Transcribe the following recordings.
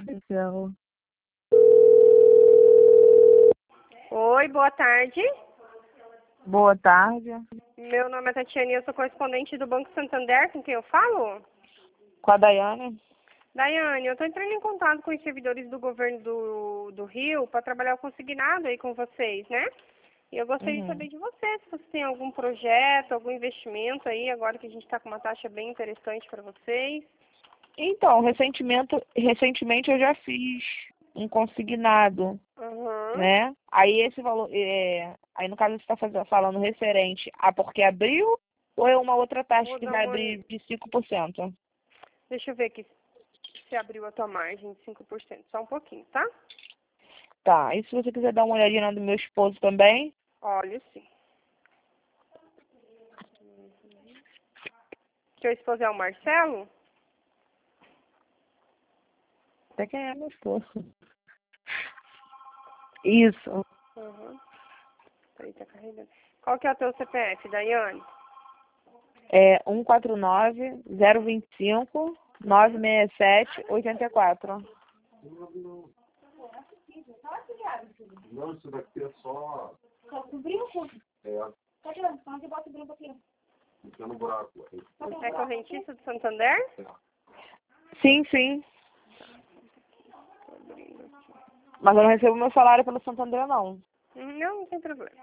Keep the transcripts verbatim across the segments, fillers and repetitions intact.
do céu. Oi, boa tarde. Boa tarde. Meu nome é Tatiane e eu sou correspondente do Banco Santander, com quem eu falo? Com a Daiane? Daiane, eu estou entrando em contato com os servidores do governo do, do Rio para trabalhar o consignado aí com vocês, né? E eu gostaria Uhum. de saber de você, se você tem algum projeto, algum investimento aí, agora que a gente está com uma taxa bem interessante para vocês. Então, recentemente, recentemente eu já fiz um consignado, Uhum. né? Aí esse valor, é, aí no caso você está falando referente a porque abriu ou é uma outra taxa Vou que dar vai uma... abrir de cinco por cento? Deixa eu ver aqui se abriu a tua margem de cinco por cento. Só um pouquinho, tá? Tá, e se você quiser dar uma olhadinha na do meu esposo também? Olha, sim. Seu esposo é o Marcelo? Até quem é meu esposo. Isso. Uhum. Peraí, tá carregando. Qual que é o teu C P F, Daiane? É um quatro nove, zero dois cinco, nove seis sete, oito quatro. Não, isso daqui é só... Só com brinco? É, Tá tirando, onde bota o brinco aqui? fica no buraco. É correntista do Santander? Sim, sim. Mas eu não recebo meu salário pelo Santander, não. Não, não tem problema.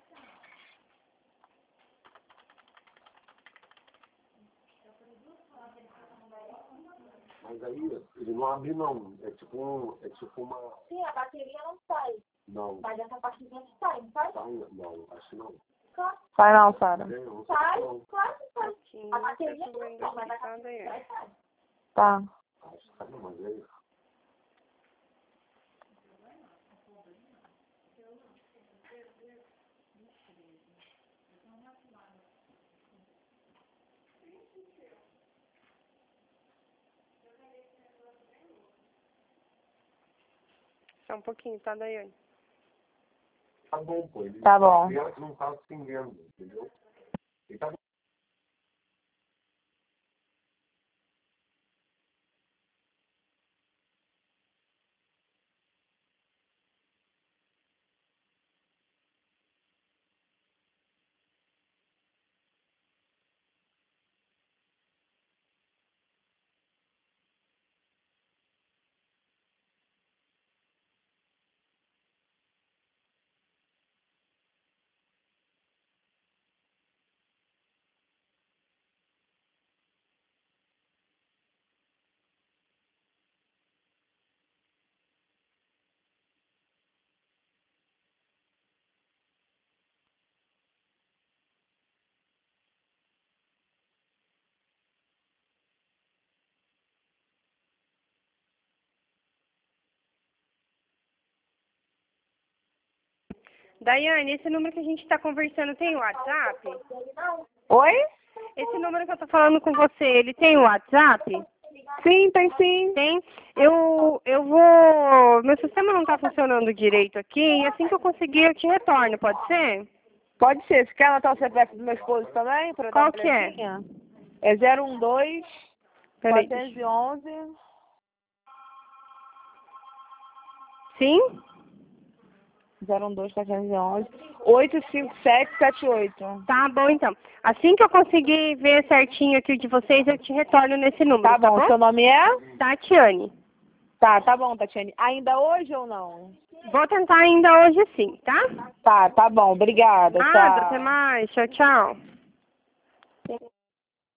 Mas aí, ele não abre não. É tipo, um, é tipo uma... Sim, a bateria não sai. Não. Mas essa parte de dentro sai, não sai? Sai, não, acho que não. Claro, Sai não, Sara. Tem, não sai, não. claro que sai. Aqui, A bateria tá não subindo sai, mas a aqui, tá, bateria Daiane? sai, sai. Tá. Acho que sai não, mas é isso. Só um pouquinho, tá, Daiane? Tá bom, pô. Ele Tá bom. Ele não tá acendendo, entendeu? Ele tá... Daiane, esse número que a gente tá conversando tem o WhatsApp? Oi? Esse número que eu tô falando com você, ele tem o WhatsApp? Sim, tem sim. Tem. Eu, eu vou... Meu sistema não tá funcionando direito aqui, e assim que eu conseguir eu te retorno, pode ser? Pode ser. Você quer anotar o C P F do meu esposo também? Pra eu dar Qual uma que é? olhadinha? É zero um dois, Peraí. quatrocentos e onze, Sim? zero um dois, quatrocentos e onze, oito cinco sete sete oito. Tá bom, então. Assim que eu conseguir ver certinho aqui o de vocês, eu te retorno nesse número, Tá tá bom. bom? Seu nome é? Tatiane. Tá, tá bom, Tatiane. Ainda hoje ou não? Vou tentar ainda hoje sim, tá? Tá, tá bom. Obrigada. Nada, Tchau. até mais. Tchau, tchau.